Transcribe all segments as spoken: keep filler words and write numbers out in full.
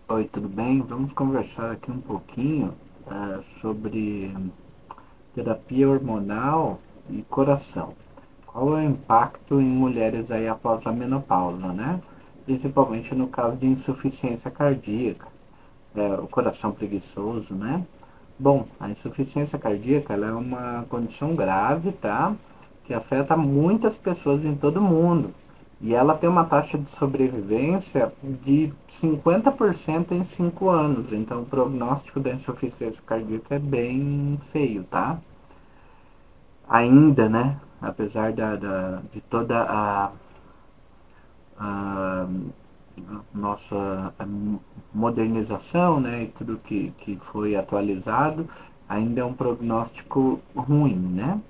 Oi, tudo bem? Vamos conversar aqui um pouquinho ah, sobre terapia hormonal e coração. Qual é o impacto em mulheres aí após a menopausa, né? Principalmente no caso de insuficiência cardíaca, é, o coração preguiçoso, né? Bom, a insuficiência cardíaca ela é uma condição grave, tá? Que afeta muitas pessoas em todo o mundo. E ela tem uma taxa de sobrevivência de cinquenta por cento em cinco anos. Então, o prognóstico da insuficiência cardíaca é bem feio, tá? Ainda, né? Apesar da, da, de toda a, a nossa modernização, né, e tudo que, que foi atualizado, ainda é um prognóstico ruim, né?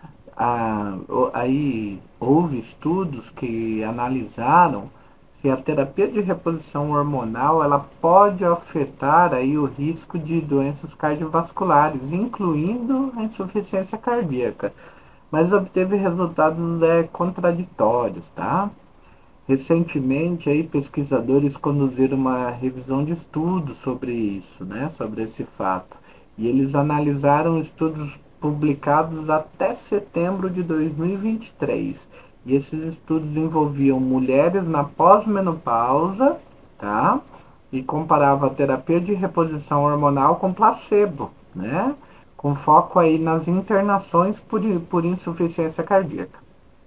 Ah, aí houve estudos que analisaram se a terapia de reposição hormonal ela pode afetar aí o risco de doenças cardiovasculares, incluindo a insuficiência cardíaca, mas obteve resultados é, contraditórios, tá? Recentemente, aí, pesquisadores conduziram uma revisão de estudos sobre isso, né, sobre esse fato. E eles analisaram estudos publicados até setembro de dois mil e vinte e três. E esses estudos envolviam mulheres na pós-menopausa, tá? E comparava a terapia de reposição hormonal com placebo, né? Com foco aí nas internações por, por insuficiência cardíaca.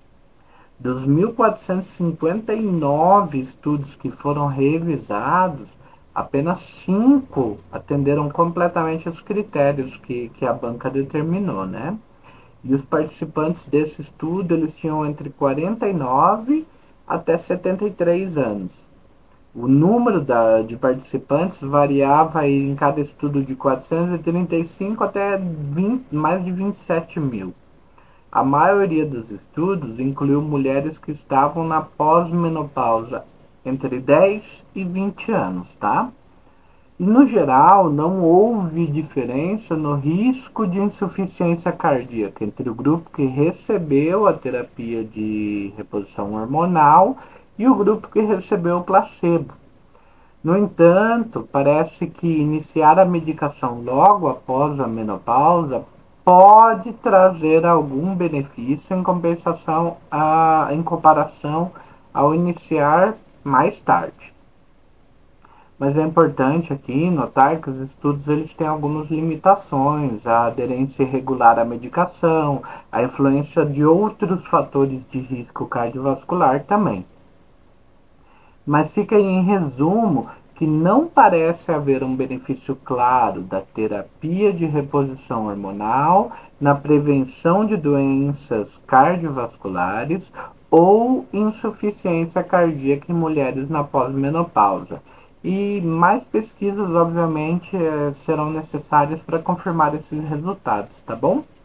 Dos mil quatrocentos e cinquenta e nove estudos que foram revisados, apenas cinco atenderam completamente os critérios que, que a banca determinou, né? E os participantes desse estudo, eles tinham entre quarenta e nove até setenta e três anos. O número da, de participantes variava aí em cada estudo de quatrocentos e trinta e cinco até vinte, mais de vinte e sete mil. A maioria dos estudos incluiu mulheres que estavam na pós-menopausa entre dez e vinte anos, tá? E no geral, não houve diferença no risco de insuficiência cardíaca entre o grupo que recebeu a terapia de reposição hormonal e o grupo que recebeu o placebo. No entanto, parece que iniciar a medicação logo após a menopausa pode trazer algum benefício em compensação a, em comparação ao iniciar mais tarde. Mas é importante aqui notar que os estudos eles têm algumas limitações, a aderência irregular à medicação, a influência de outros fatores de risco cardiovascular também. Mas fica aí em resumo que não parece haver um benefício claro da terapia de reposição hormonal na prevenção de doenças cardiovasculares ou insuficiência cardíaca em mulheres na pós-menopausa. E mais pesquisas, obviamente, serão necessárias para confirmar esses resultados, tá bom?